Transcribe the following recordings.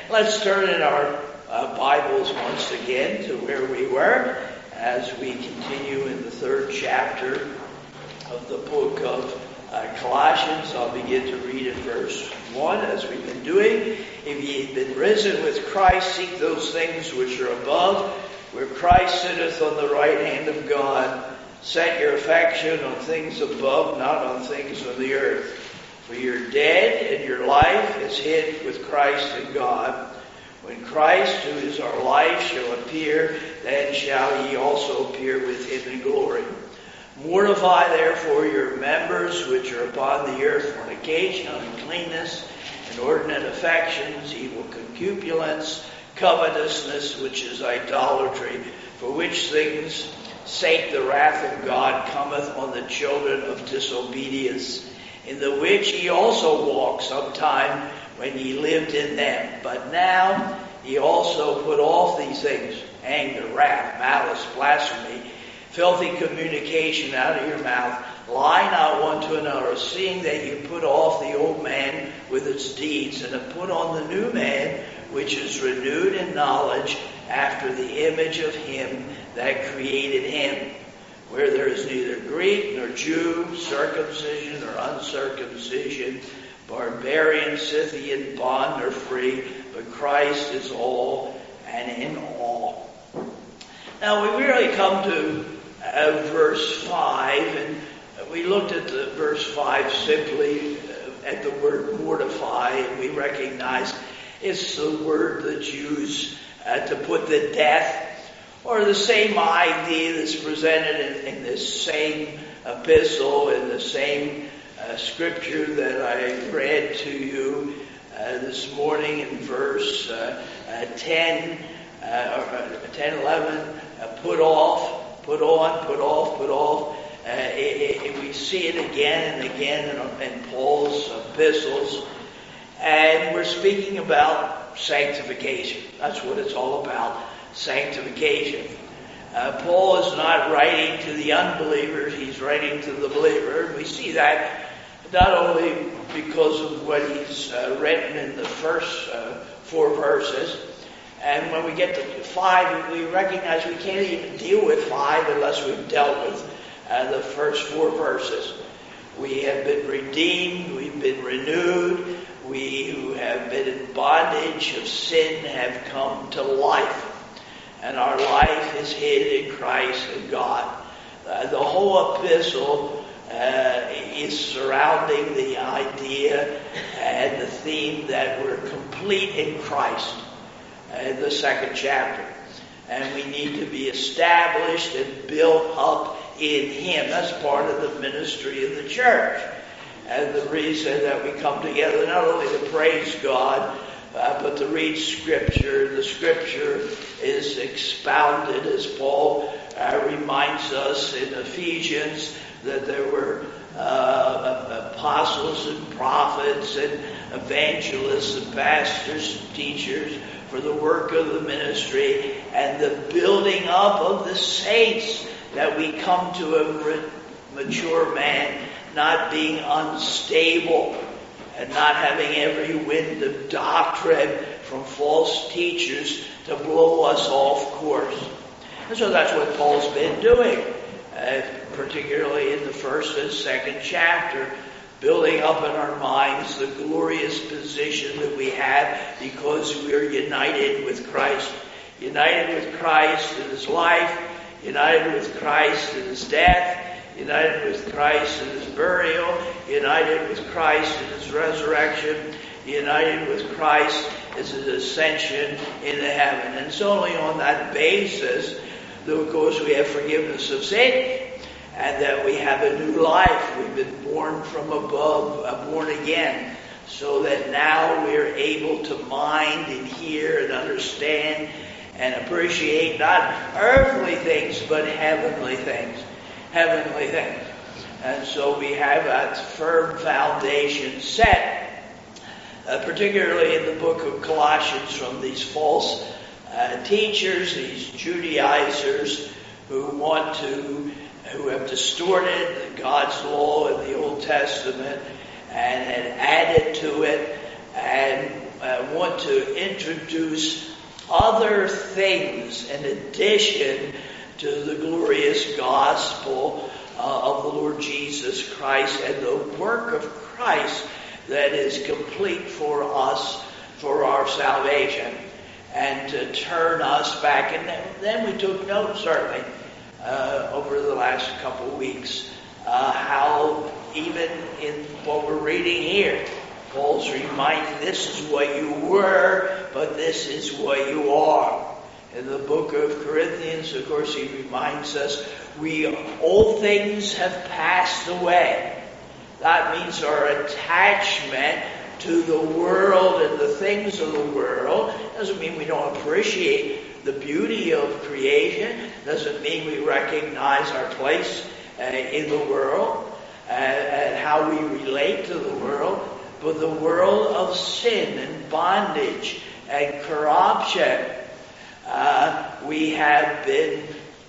Let's turn in our Bibles once again to where we were as we continue in the third chapter of the book of Colossians. I'll begin to read in verse 1 as we've been doing. If ye have been risen with Christ, seek those things which are above, where Christ sitteth on the right hand of God. Set your affection on things above, not on things on the earth. For you're dead, and your life is hid with Christ in God. When Christ, who is our life, shall appear, then shall ye also appear with him in glory. Mortify therefore your members which are upon the earth, fornication, uncleanness, inordinate affections, evil concupiscence, covetousness, which is idolatry, for which things sake the wrath of God cometh on the children of disobedience, in the which ye also walked sometime when ye lived in them. But now ye also put off these things: anger, wrath, malice, blasphemy, filthy communication out of your mouth. Lie not one to another, seeing that you put off the old man with its deeds, and have put on the new man, which is renewed in knowledge after the image of him that created him, where there is neither Greek nor Jew, circumcision or uncircumcision, barbarian, Scythian, bond or free, but Christ is all and in all. Now we really come to verse 5, and we looked at the verse 5 simply at the word mortify, and we recognize it's the word that's used to put to death, or the same idea that's presented in this same epistle, in the same scripture that I read to you this morning in verse 10, 11, put off, put on, put off, put off. We see it again and again in Paul's epistles. And we're speaking about sanctification. That's what it's all about, sanctification. Paul is not writing to the unbelievers, he's writing to the believer. We see that not only because of what he's written in the first 4 verses, and when we get to 5, we recognize we can't even deal with 5 unless we've dealt with the first 4 verses. We have been redeemed, we've been renewed, we who have been in bondage of sin have come to life, and our life is hid in Christ and God. The whole epistle is surrounding the idea and the theme that we're complete in Christ in the 2nd chapter. And we need to be established and built up in him. That's part of the ministry of the church. And the reason that we come together, not only to praise God, but to read Scripture. The Scripture is expounded, as Paul reminds us in Ephesians, that there were apostles and prophets and evangelists and pastors and teachers for the work of the ministry and the building up of the saints, that we come to a mature man, not being unstable and not having every wind of doctrine from false teachers to blow us off course. And so that's what Paul's been doing, particularly in the 1st and 2nd chapter, building up in our minds the glorious position that we have because we are united with Christ. United with Christ in his life, united with Christ in his death, united with Christ in his burial, united with Christ in his resurrection, united with Christ in his ascension into heaven. And it's only on that basis that, of course, we have forgiveness of sin and that we have a new life. We've been born from above, born again, so that now we're able to mind and hear and understand and appreciate not earthly things, but heavenly things. Heavenly things. And so we have that firm foundation set, particularly in the book of Colossians, from these false teachers, these Judaizers who have distorted God's law in the Old Testament and had added to it and want to introduce other things in addition to the glorious gospel of the Lord Jesus Christ and the work of Christ that is complete for us for our salvation, and to turn us back. And then we took note, certainly, over the last couple of weeks, how even in what we're reading here, Paul's reminding, this is what you were, but this is what you are. In the book of Corinthians, of course, he reminds us, all things have passed away. That means our attachment to the world and the things of the world. Doesn't mean we don't appreciate the beauty of creation. Doesn't mean we recognize our place in the world and how we relate to the world. But the world of sin and bondage and corruption, we have been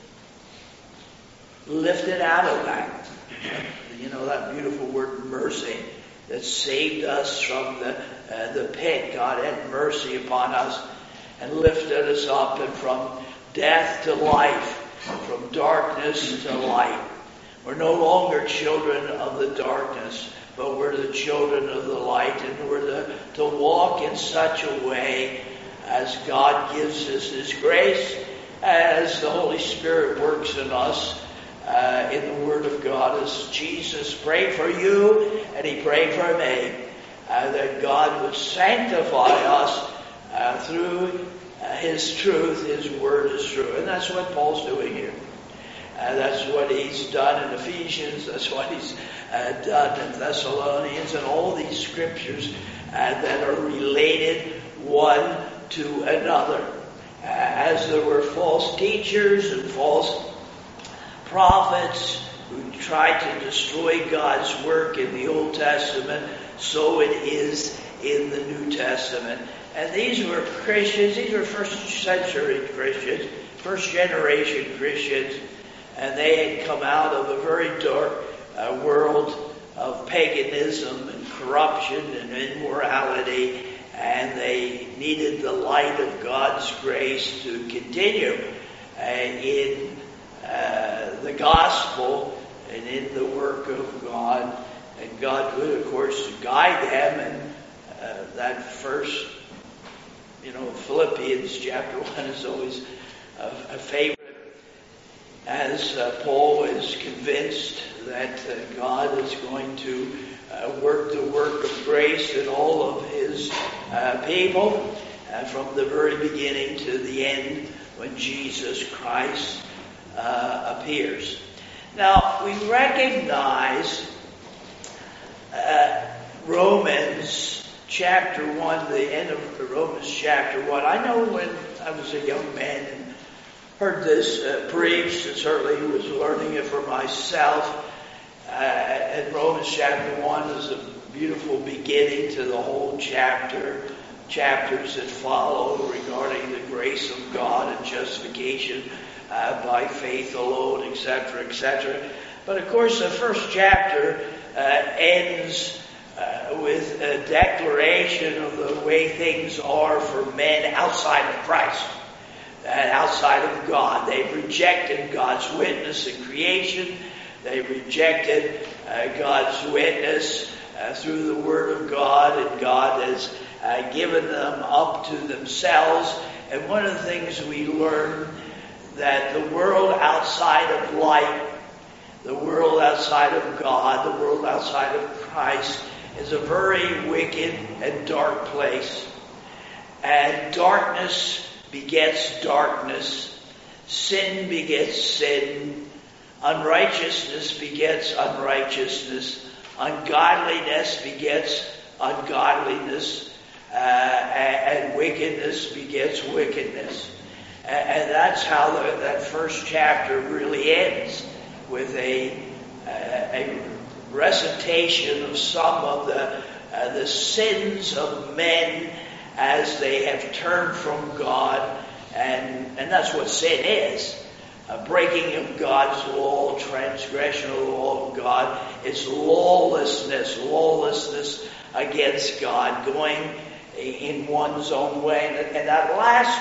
lifted out of that. You know, that beautiful word mercy that saved us from the pit. God had mercy upon us and lifted us up, and from death to life, from darkness to light. We're no longer children of the darkness, but we're the children of the light, and we're to walk in such a way as God gives us His grace, as the Holy Spirit works in us in the Word of God, as Jesus prayed for you and He prayed for me, that God would sanctify us through His truth. His Word is true. And that's what Paul's doing here. That's what he's done in Ephesians. That's what he's done in Thessalonians, and all these scriptures that are related one to another. As there were false teachers and false prophets who tried to destroy God's work in the Old Testament, so it is in the New Testament. And these were Christians. These were first century Christians, first generation Christians. And they had come out of a very dark world of paganism and corruption and immorality, and they needed the light of God's grace to continue in the gospel and in the work of God. And God would, of course, guide them. And that first, Philippians chapter 1 is always a favorite, as Paul is convinced that God is going to work the work of grace in all of His people from the very beginning to the end when Jesus Christ appears. Now, we recognize Romans chapter 1, the end of Romans chapter 1. I know when I was a young man and heard this preached, and certainly was learning it for myself. And Romans chapter 1 is a beautiful beginning to the whole chapters that follow regarding the grace of God and justification by faith alone, etc., etc. But of course, the first chapter ends with a declaration of the way things are for men outside of Christ. Outside of God. They've rejected God's witness in creation. They rejected God's witness through the Word of God, and God has given them up to themselves. And one of the things we learn, that the world outside of light, the world outside of God, the world outside of Christ, is a very wicked and dark place. And darkness begets darkness. Sin begets sin. Unrighteousness begets unrighteousness. Ungodliness begets ungodliness. And wickedness begets wickedness. And that's how that first chapter really ends, with a recitation of some of the sins of men as they have turned from God. And that's what sin is. A breaking of God's law, transgression of the law of God. It's lawlessness against God, going in one's own way. And that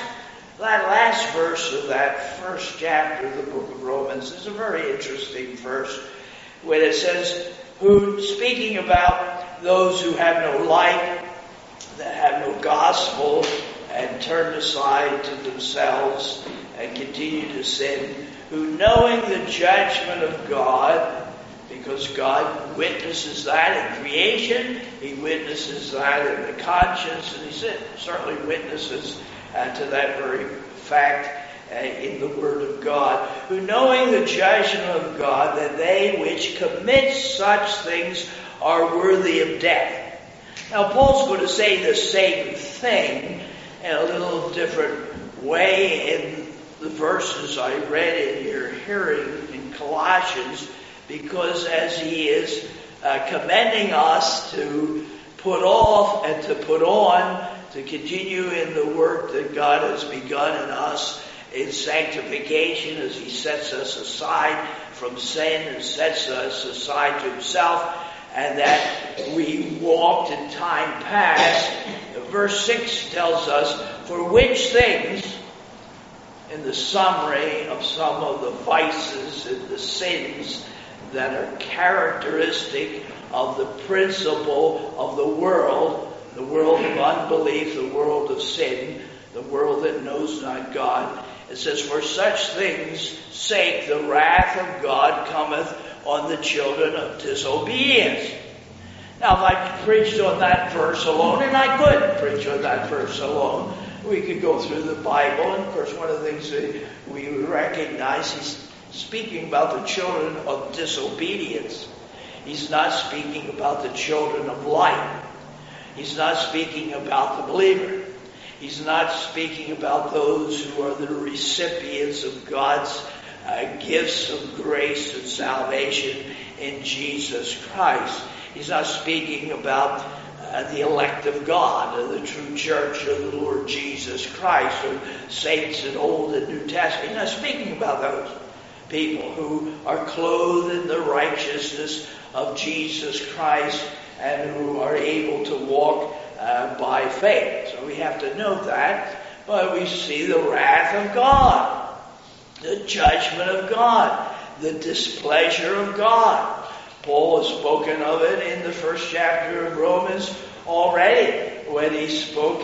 last verse of that first chapter of the book of Romans is a very interesting verse, when it says, who, speaking about those who have no light, that have no gospel, and turn aside to themselves and continue to sin, who, knowing the judgment of God, because God witnesses that in creation, He witnesses that in the conscience, and He certainly witnesses to that very fact in the Word of God, who, knowing the judgment of God, that they which commit such things are worthy of death. Now, Paul's going to say the same thing in a little different way in the verses I read in your hearing in Colossians, because as he is commending us to put off and to put on, to continue in the work that God has begun in us in sanctification, as He sets us aside from sin and sets us aside to Himself, and that we walked in time past. Verse 6 tells us, for which things, in the summary of some of the vices and the sins that are characteristic of the principle of the world of unbelief, the world of sin, the world that knows not God. It says, for such things' sake the wrath of God cometh on the children of disobedience. Now, if I preached on that verse alone, and I could preach on that verse alone, we could go through the Bible, and of course one of the things that we recognize, he's speaking about the children of disobedience. He's not speaking about the children of light. He's not speaking about the believer. He's not speaking about those who are the recipients of God's gifts of grace and salvation in Jesus Christ. He's not speaking about the elect of God, or the true church of the Lord Jesus Christ, or saints in Old and New Testament. He's not speaking about those people who are clothed in the righteousness of Jesus Christ and who are able to walk by faith. So we have to note that. But we see the wrath of God, the judgment of God, the displeasure of God. Paul has spoken of it in the first chapter of Romans already, when he spoke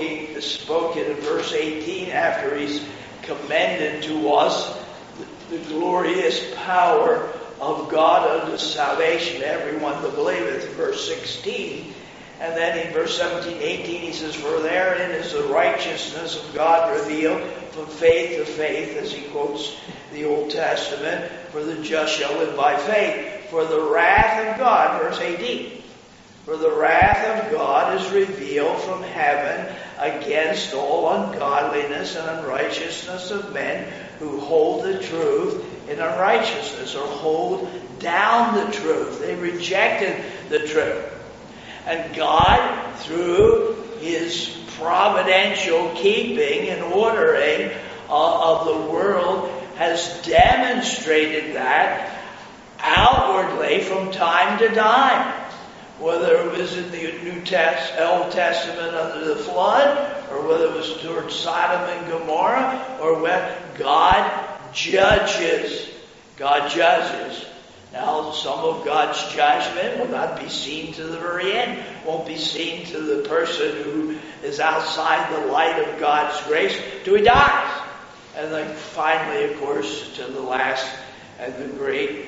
in verse 18, after he's commended to us the glorious power of God unto salvation to everyone that believeth, verse 16. And then in verse 17, 18, he says, for therein is the righteousness of God revealed from faith to faith, as he quotes the Old Testament, for the just shall live by faith. For the wrath of God, verse 18, for the wrath of God is revealed from heaven against all ungodliness and unrighteousness of men who hold the truth in unrighteousness, or hold down the truth. They rejected the truth. And God, through His providential keeping and ordering of the world, has demonstrated that outwardly from time to time. Whether it was in the Old Testament under the flood, or whether it was towards Sodom and Gomorrah, or when God judges. God judges. Now, some of God's judgment will not be seen to the very end, won't be seen to the person who is outside the light of God's grace till he dies. And then finally, of course, to the last and the great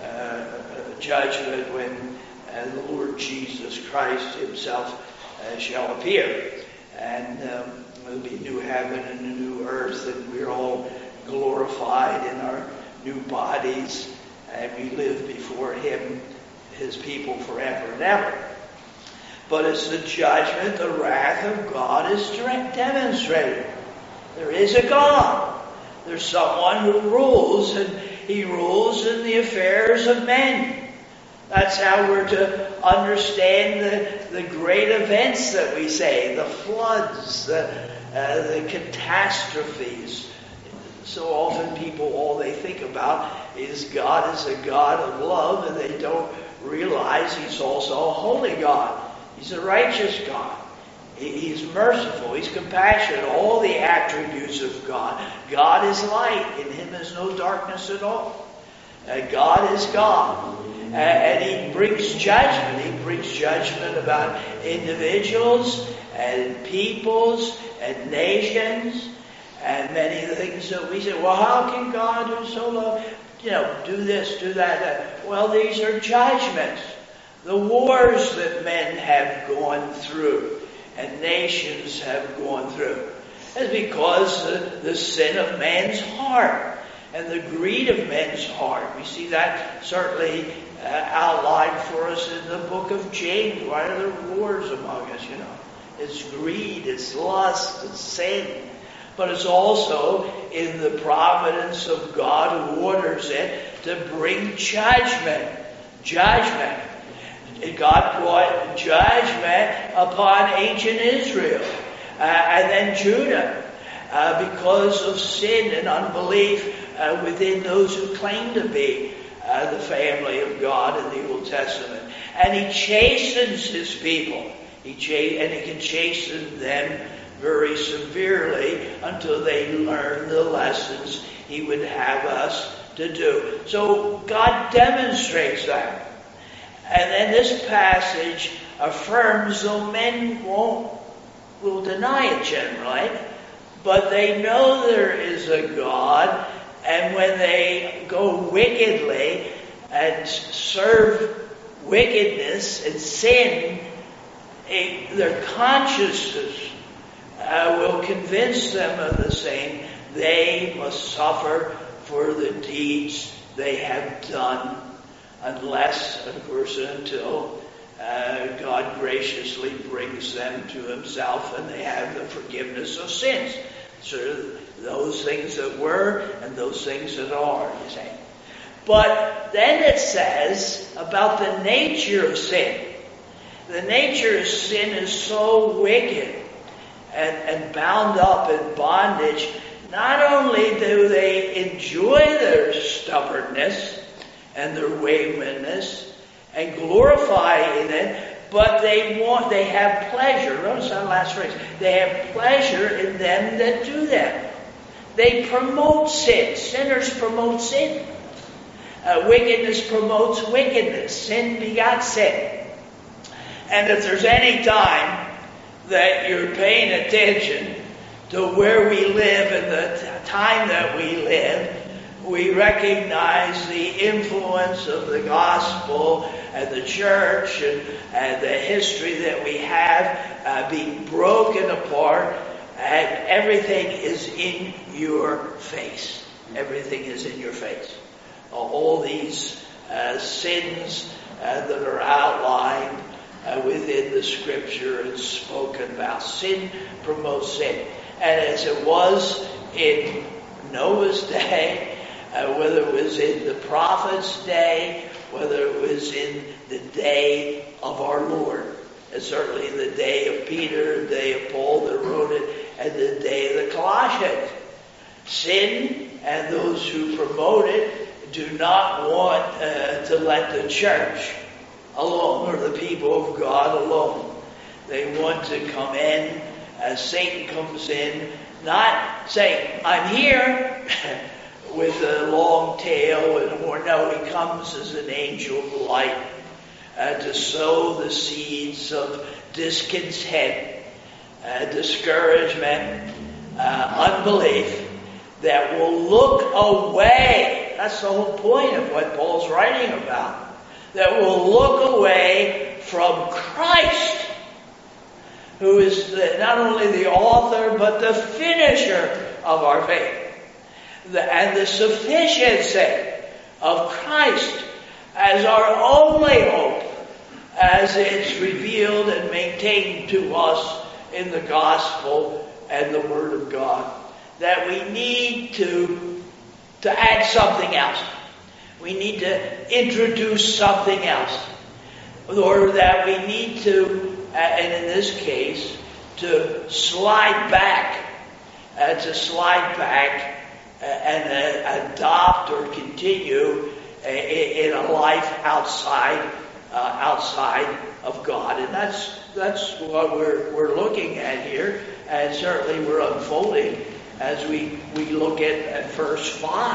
judgment when the Lord Jesus Christ Himself shall appear. And there'll be a new heaven and a new earth, and we're all glorified in our new bodies, and we live before Him, His people, forever and ever. But it's the judgment, the wrath of God is demonstrated. There is a God. There's someone who rules, and He rules in the affairs of men. That's how we're to understand the great events that we say, the floods, the catastrophes. So often people, all they think about is God is a God of love, and they don't realize He's also a holy God. He's a righteous God. He's merciful. He's compassionate. All the attributes of God. God is light. In him is no darkness at all. God is God. And he brings judgment. He brings judgment about individuals and peoples and nations and many things that we say, well, how can God who's so love, do this, do that? Well, these are judgments. The wars that men have gone through and nations have gone through is because the sin of man's heart and the greed of men's heart. We see that certainly outlined for us in the book of James. Why are there wars among us? It's greed, it's lust, it's sin. But it's also in the providence of God who orders it to bring judgment. Judgment. God brought judgment upon ancient Israel and then Judah because of sin and unbelief within those who claim to be the family of God in the Old Testament. And he chastens his people. And he can chasten them very severely until they learn the lessons he would have us to do. So God demonstrates that. And then this passage affirms, though men will deny it generally, but they know there is a God, and when they go wickedly and serve wickedness and sin, their consciousness will convince them of the same. They must suffer for the deeds they have done, unless, of course, until God graciously brings them to himself and they have the forgiveness of sins. So those things that were and those things that are, you say. But then it says about the nature of sin. The nature of sin is so wicked and bound up in bondage. Not only do they enjoy their stubbornness and their waywardness and glorify in it, but they have pleasure. Notice that last phrase. They have pleasure in them that do them. They promote sin. Sinners promote sin. Wickedness promotes wickedness. Sin begats sin. And if there's any time that you're paying attention to where we live and the time that we live, we recognize the influence of the gospel and the church and the history that we have being broken apart, and everything is in your face. Everything is in your face. All these sins that are outlined within the Scripture and spoken about. Sin promotes sin. And as it was in Noah's day, whether it was in the prophet's day, whether it was in the day of our Lord, and certainly in the day of Peter, the day of Paul that wrote it, and the day of the Colossians. Sin and those who promote it do not want to let the church alone or the people of God alone. They want to come in as Satan comes in, not saying, I'm here with a long tail and a horn. No, he comes as an angel of light to sow the seeds of discontent, discouragement, unbelief that will look away. That's the whole point of what Paul's writing about. That will look away from Christ, who is not only the author but the finisher of our faith. And the sufficiency of Christ as our only hope, as it's revealed and maintained to us in the gospel and the Word of God. That we need to add something else. We need to introduce something else. Or that we need to, and in this case, to slide back and adopt or continue in a life outside outside of God. And that's what we're looking at here, and certainly we're unfolding as we look at verse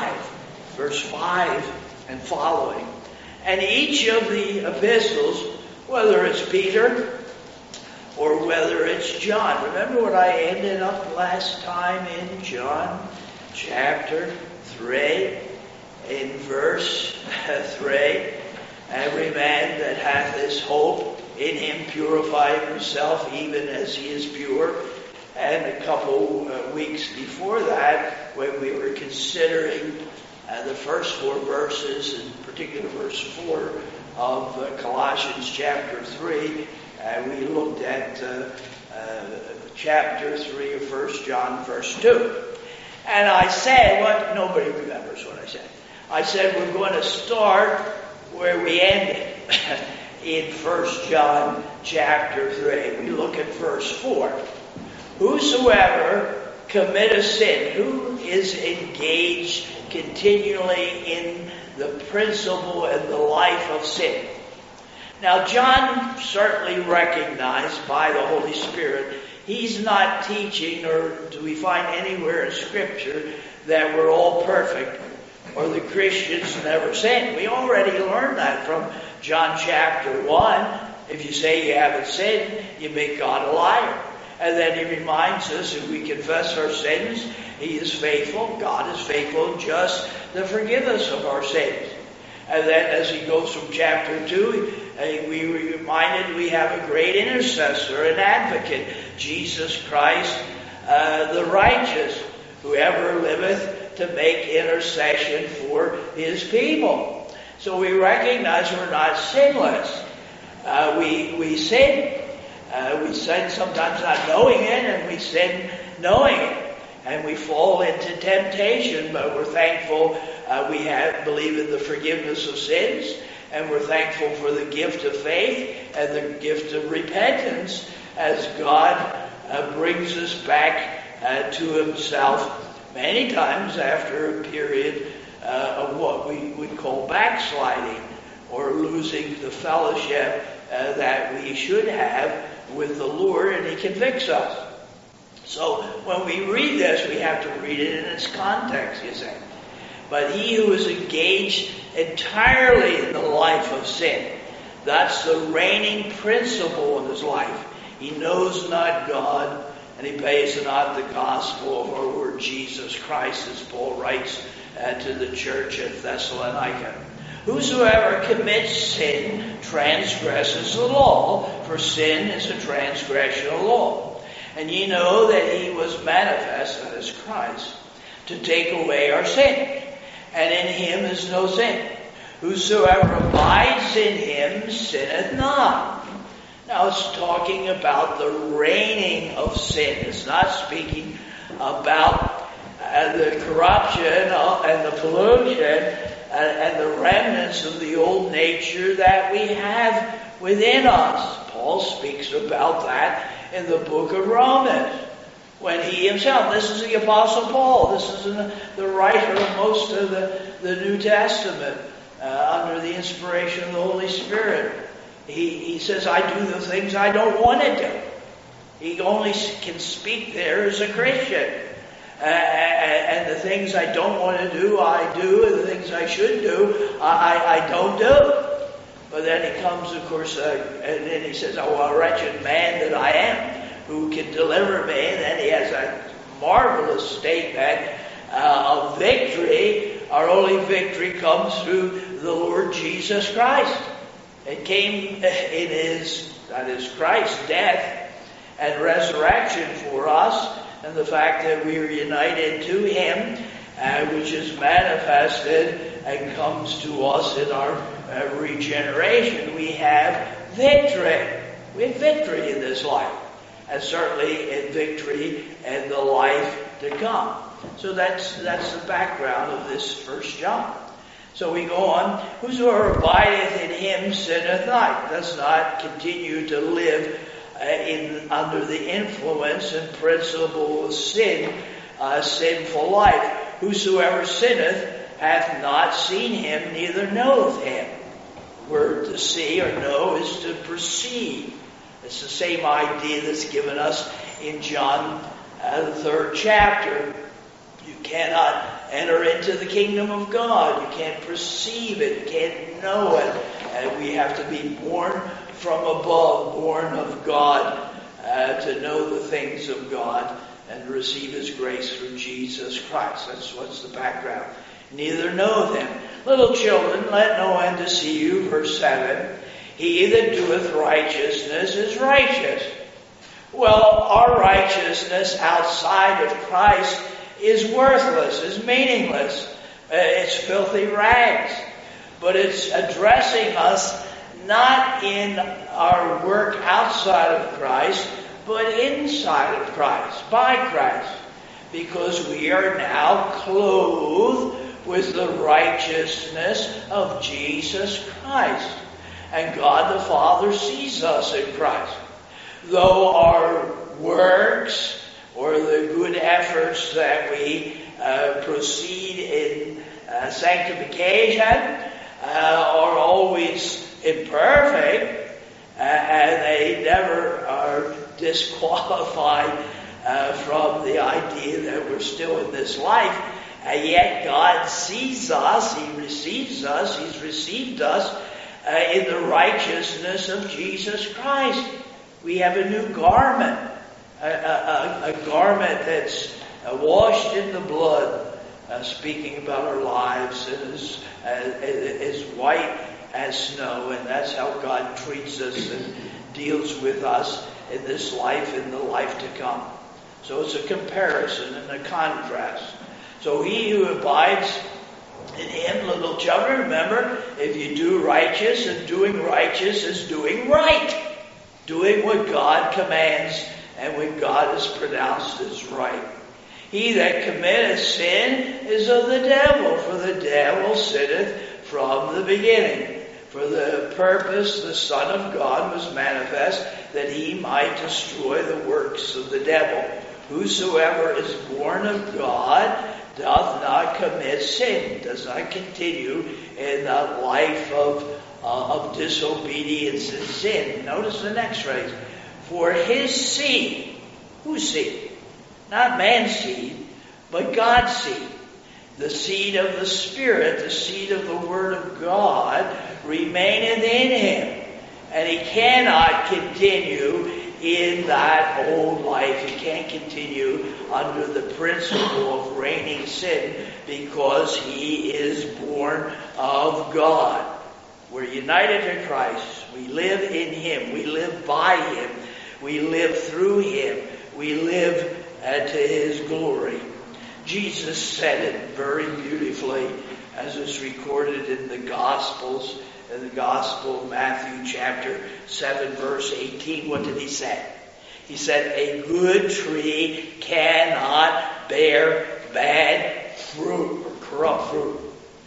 5 and following. And each of the epistles, whether it's Peter or whether it's John. Remember what I ended up last time in John chapter 3, in verse 3. Every man that hath this hope in him purifieth himself even as he is pure. And a couple weeks before that, when we were considering the first 4 verses, in particular verse 4 of Colossians chapter 3, we looked at chapter 3 of 1 John verse 2. And I said, what? Nobody remembers what I said. I said we're going to start where we ended in 1 John chapter 3. We look at verse 4. Whosoever committeth sin, who is engaged continually in the principle and the life of sin. Now, John certainly recognized by the Holy Spirit, he's not teaching, or do we find anywhere in Scripture that we're all perfect, or the Christians never sin. We already learned that from John chapter 1. If you say you haven't sinned, you make God a liar. And then he reminds us, if we confess our sins, he is faithful, God is faithful and just to forgive us of our sins. And then as he goes from chapter 2, we were reminded we have a great intercessor, an advocate, Jesus Christ, the righteous, who ever liveth to make intercession for his people. So we recognize we're not sinless. We sin. We sin sometimes not knowing it, and we sin knowing it. And we fall into temptation, but we're thankful we believe in the forgiveness of sins, and we're thankful for the gift of faith and the gift of repentance as God brings us back to himself many times after a period of what we would call backsliding or losing the fellowship that we should have with the Lord, and he convicts us. So when we read this, we have to read it in its context, you say. But he who is engaged entirely in the life of sin, that's the reigning principle in his life. He knows not God, and he pays not the gospel of our Lord Jesus Christ, as Paul writes to the church at Thessalonica. Whosoever commits sin transgresses the law, for sin is a transgression of law. And ye know that he was manifest, that is Christ, to take away our sin. And in him is no sin. Whosoever abides in him sinneth not. Now it's talking about the reigning of sin. It's not speaking about the corruption and the pollution and the remnants of the old nature that we have within us. Paul speaks about that in the book of Romans, when he himself, this is the Apostle Paul, this is the writer of most of the New Testament, under the inspiration of the Holy Spirit. He says, I do the things I don't want to do. He only can speak there as a Christian. And the things I don't want to do, I do, and the things I should do, I don't do. But then he comes, of course, and then he says, oh, a wretched man that I am, who can deliver me? And then he has a marvelous statement of victory. Our only victory comes through the Lord Jesus Christ. It came in his, that is Christ's death and resurrection for us, and the fact that we are united to him, which is manifested and comes to us in our regeneration. We have victory. We have victory in this life, and certainly in victory in the life to come. So that's the background of this 1 John. So we go on. Whosoever abideth in him sinneth not. Does not continue to live under the influence and principle of sin, sinful life. Whosoever sinneth hath not seen him, neither knoweth him. word to see or know is to perceive. It's the same idea that's given us in John, the 3rd chapter. You cannot enter into the kingdom of God. You can't perceive it. You can't know it. And we have to be born from above, born of God, to know the things of God and receive His grace through Jesus Christ. That's what's the background. Neither know them. Little children, let no one deceive you. Verse 7. He that doeth righteousness is righteous. Well, our righteousness outside of Christ is worthless, is meaningless. It's filthy rags. But it's addressing us not in our work outside of Christ, but inside of Christ, by Christ. Because we are now clothed with the righteousness of Jesus Christ. And God the Father sees us in Christ. Though our works or the good efforts that we proceed in sanctification are always imperfect, and they never are disqualified from the idea that we're still in this life, and yet God sees us, He receives us, He's received us in the righteousness of Jesus Christ. We have a new garment, a garment that's washed in the blood, speaking about our lives, and is white as snow, and that's how God treats us and deals with us in this life and the life to come. So it's a comparison and a contrast. So he who abides in Him, little children, remember, if you do righteous, and doing righteous is doing right. Doing what God commands and what God has pronounced as right. He that committeth sin is of the devil, for the devil sinneth from the beginning. For the purpose the Son of God was manifest, that He might destroy the works of the devil. Whosoever is born of God doth not commit sin, does not continue in that life of disobedience and sin. Notice the next phrase. For his seed, whose seed? Not man's seed, but God's seed. The seed of the Spirit, the seed of the Word of God, remaineth in him. And he cannot continue in that old life. He can't continue under the principle of reigning sin because he is born of God. We're united to Christ. We live in Him. We live by Him. We live through Him. We live to His glory. Jesus said it very beautifully as is recorded in the Gospels. In the Gospel of Matthew chapter 7 verse 18. What did He say? He said, a good tree cannot bear bad fruit or corrupt fruit.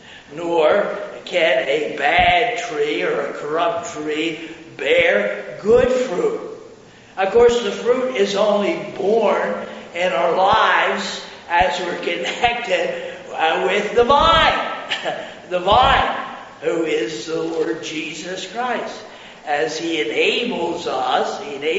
Nor can a bad tree or a corrupt tree bear good fruit. Of course, the fruit is only born in our lives as we're connected with the vine. The vine, who is the Lord Jesus Christ. As He enables us,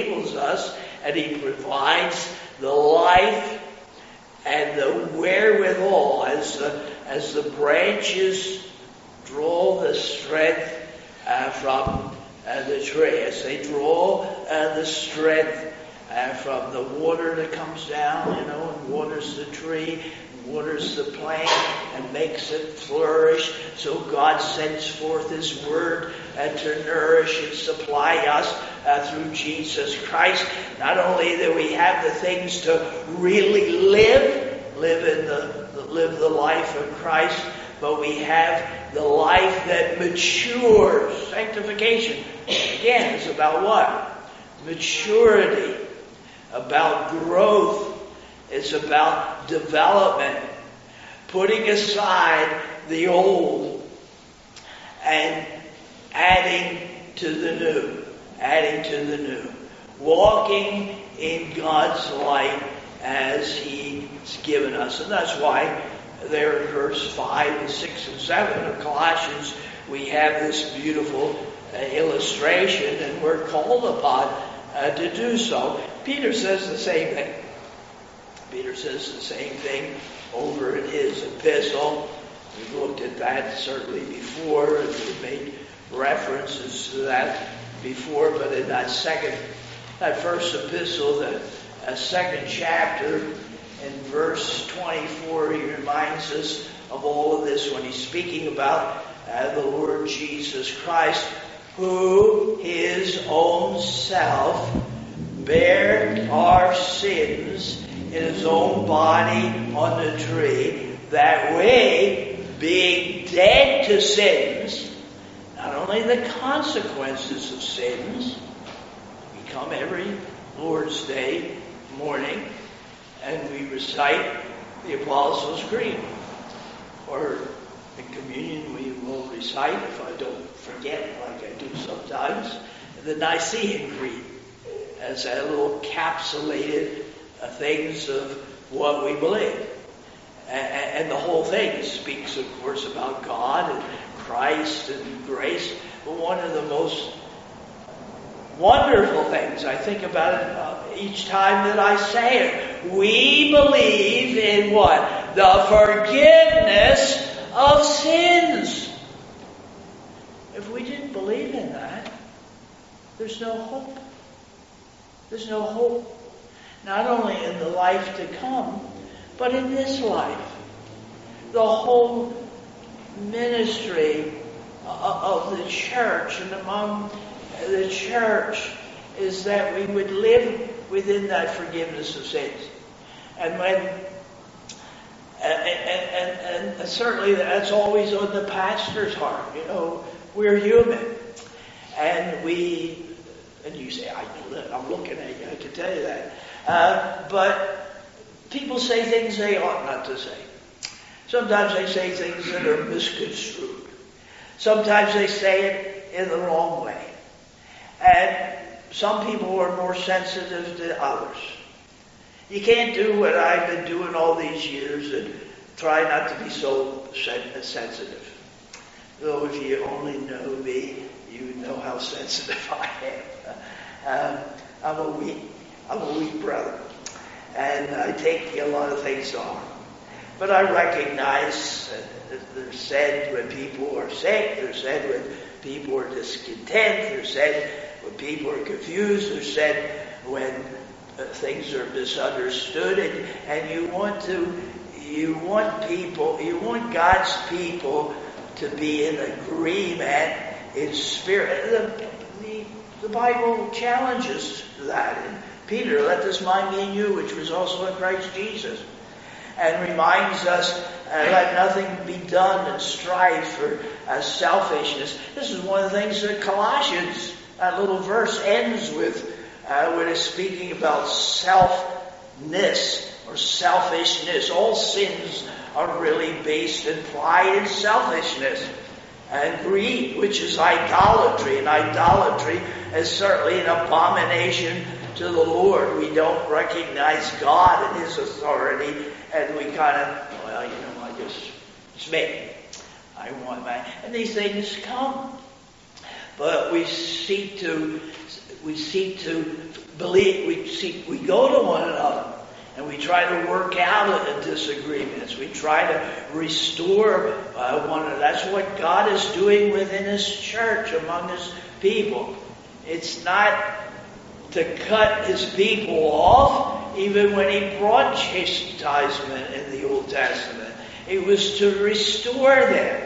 and He provides the life and the wherewithal as the branches draw the strength from the tree, as they draw the strength from the water that comes down, and waters the tree, waters the plant, and makes it flourish. So God sends forth His Word to nourish and supply us through Jesus Christ. Not only that we have the things to really live the life of Christ, but we have the life that matures. Sanctification, again, is about what? Maturity. About growth. It's about development. Putting aside the old and adding to the new. Adding to the new. Walking in God's light as He's given us. And that's why there in verse 5 and 6 and 7 of Colossians we have this beautiful illustration, and we're called upon to do so. Peter says the same thing. Peter says the same thing over in his epistle. We've looked at that certainly before, and we've made references to that before, but in that first epistle, the second chapter, in verse 24, he reminds us of all of this when he's speaking about the Lord Jesus Christ, who his own self bare our sins in his own body on the tree, that we, being dead to sins, not only the consequences of sins, we come every Lord's Day morning and we recite the Apostles' Creed. Or in communion we will recite, if I don't forget like I do sometimes, the Nicene Creed as a little capsulated things of what we believe. And the whole thing speaks, of course, about God and Christ and grace. But one of the most wonderful things, I think about it each time that I say it, we believe in what? The forgiveness of sins. If we didn't believe in that, there's no hope. There's no hope. Not only in the life to come, but in this life. The whole ministry of the church and among the church is that we would live within that forgiveness of sins. And and certainly that's always on the pastor's heart. You know, we're human. And you say, I know that, I'm looking at you, I can tell you that. But people say things they ought not to say. Sometimes they say things that are misconstrued. Sometimes they say it in the wrong way. And some people are more sensitive than others. You can't do what I've been doing all these years and try not to be so sensitive. Though if you only know me, you know how sensitive I am. I'm a weak brother. And I take a lot of things on. But I recognize that they're said when people are sick, they're said when people are discontent, they're said when people are confused, they're said when things are misunderstood, and you want God's people to be in agreement in spirit. The Bible challenges that. And Peter, let this mind be in you, which was also in Christ Jesus. And reminds us, let nothing be done in strife or selfishness. This is one of the things that Colossians, that little verse ends with, when it's speaking about selfness or selfishness. All sins are really based in pride and selfishness. And greed, which is idolatry. And idolatry is certainly an abomination to the Lord. We don't recognize God and His authority, and we kind of, it's me. I want that. And these things come. But we seek to believe, we go to one another, and we try to work out the disagreements. We try to restore one another. That's what God is doing within His church, among His people. It's not to cut His people off, even when He brought chastisement in the Old Testament. It was to restore them,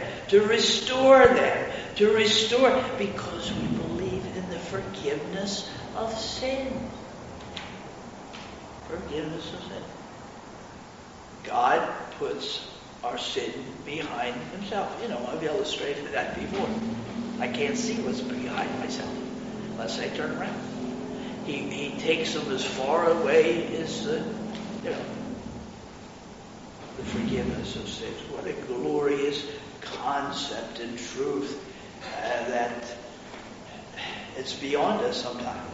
because we believe in the forgiveness of sin. Forgiveness of sin. God puts our sin behind Himself. I've illustrated that before. I can't see what's behind myself unless I turn around. He takes them as far away as the forgiveness of sins. What a glorious concept and truth that it's beyond us sometimes.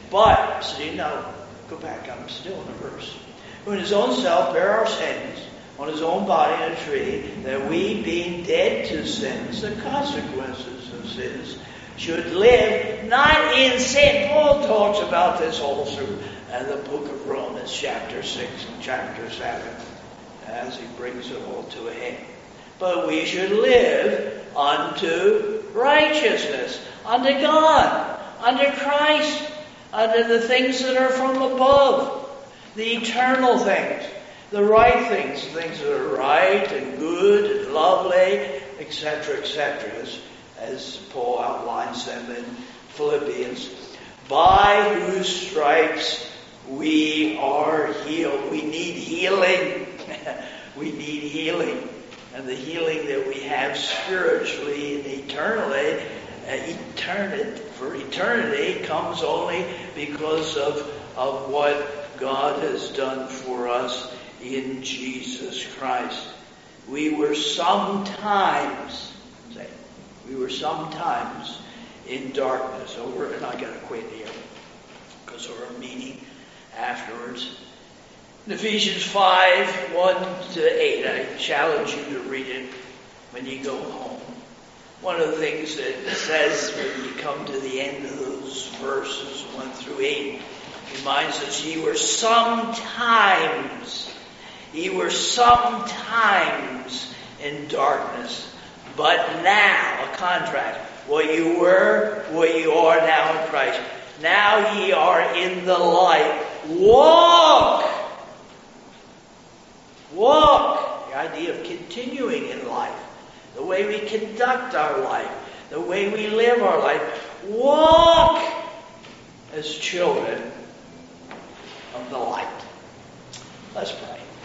But, go back, I'm still in the verse. Who in His own self bare our sins on his own body on a tree, that we, being dead to sins, the consequences of sins, should live not in sin. Paul talks about this also in the book of Romans, chapter 6 and chapter 7, as he brings it all to a head. But we should live unto righteousness, unto God, unto Christ, unto the things that are from above, the eternal things, the right things, things that are right and good and lovely, etc., etc., as Paul outlines them in Philippians, by whose stripes we are healed. We need healing. We need healing. And the healing that we have spiritually and eternally, for eternity, comes only because of what God has done for us in Jesus Christ. We were sometimes in darkness. And I got to quit here because we're meeting afterwards. In Ephesians 5, 1-8, I challenge you to read it when you go home. One of the things that it says when you come to the end of those verses, 1-8, reminds us, ye were sometimes in darkness, but now, a contrast, what you were, what you are now in Christ. Now ye are in the light. Walk! The idea of continuing in life. The way we conduct our life. The way we live our life. Walk as children of the light. Let's pray.